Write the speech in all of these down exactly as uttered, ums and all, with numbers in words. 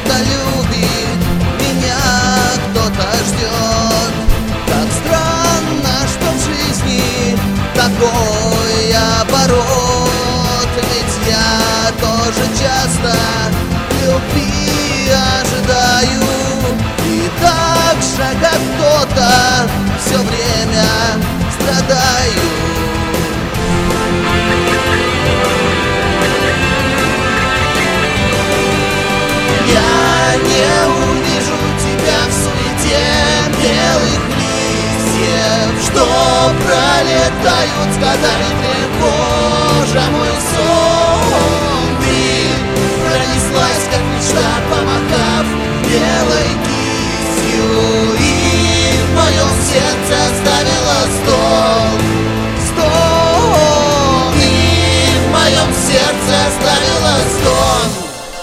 кто-то любит, меня кто-то ждет. Как странно, что в жизни такой оборот. Ведь я тоже часто любви ожидаю, и так же, как кто-то, все время страдаю. Я не увижу тебя в суете белых листьев, что пролетают с годами тревожа мой сон. Ты пронеслась, как мечта, помахав белой кистью, и в моем сердце оставила стол. Стол, и в моем сердце оставила стол.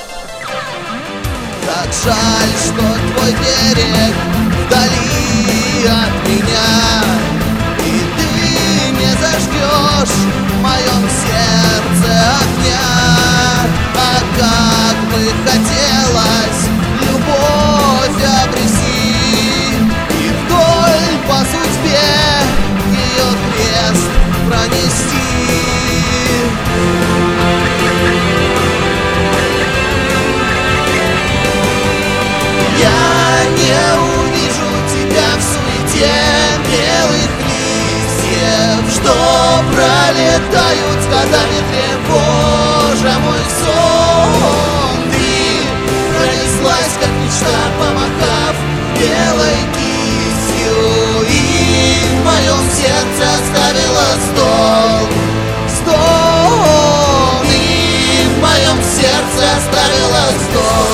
Как жаль, что твой берег вдали от меня, и ты не зажгешь в моем сердце огня. А как бы хотелось любовь обрести, и вдоль по судьбе ее крест пронести. Я не увижу тебя в суете белых листьев, что пролетают с годами тревожа мой сон. Ты пронеслась, как мечта, помахав белой кистью, и в моем сердце оставила стол. Стол, и в моем сердце оставила стол.